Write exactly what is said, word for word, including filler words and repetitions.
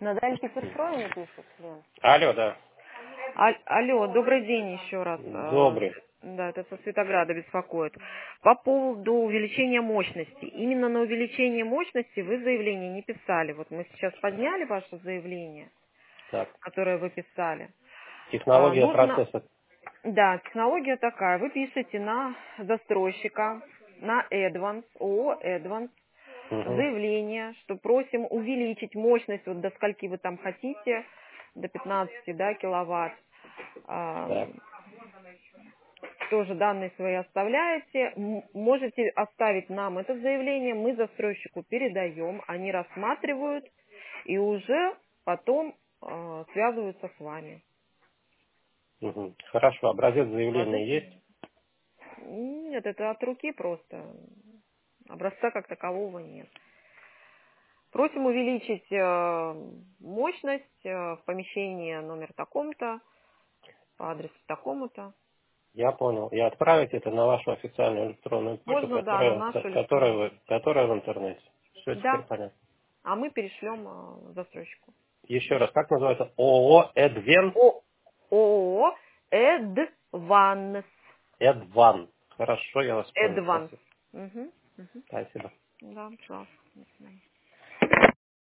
На дальше перестроение пишет, Лен. Алло, да. А- алло, добрый день еще раз. Добрый. Э, Да, это со Светограда беспокоит. По поводу увеличения мощности. Именно на увеличение мощности вы заявление не писали. Вот мы сейчас подняли ваше заявление, Так. которое вы писали. А, Технология нужно, процесса. да, технология такая. Вы пишете на застройщика, на Advance, ООО Advance, Угу. заявление, что просим увеличить мощность вот до скольки вы там хотите, до пятнадцати, да, киловатт. А, Так. тоже данные свои оставляете. М- Можете оставить нам это заявление, мы застройщику передаем, они рассматривают и уже потом э, связываются с вами. Угу. Хорошо. Образец заявления Положите? есть? Нет, это от руки просто. Образца как такового нет. Просим увеличить э, мощность э, в помещении номер таком-то, по адресу такому-то. Я понял. И отправить это на вашу официальную электронную почту, Можно, да, на которая, нашу которая, электронную вы, почту. которая в интернете. Все теперь Да, понятно. а мы перешлем э, застройщику. Еще раз, как называется? ООО Эдвен? О, ООО Эдванс. Эдван. Хорошо, я вас понял. Эдванс. Спасибо. Угу, угу. Спасибо. Да, пожалуйста. До свидания.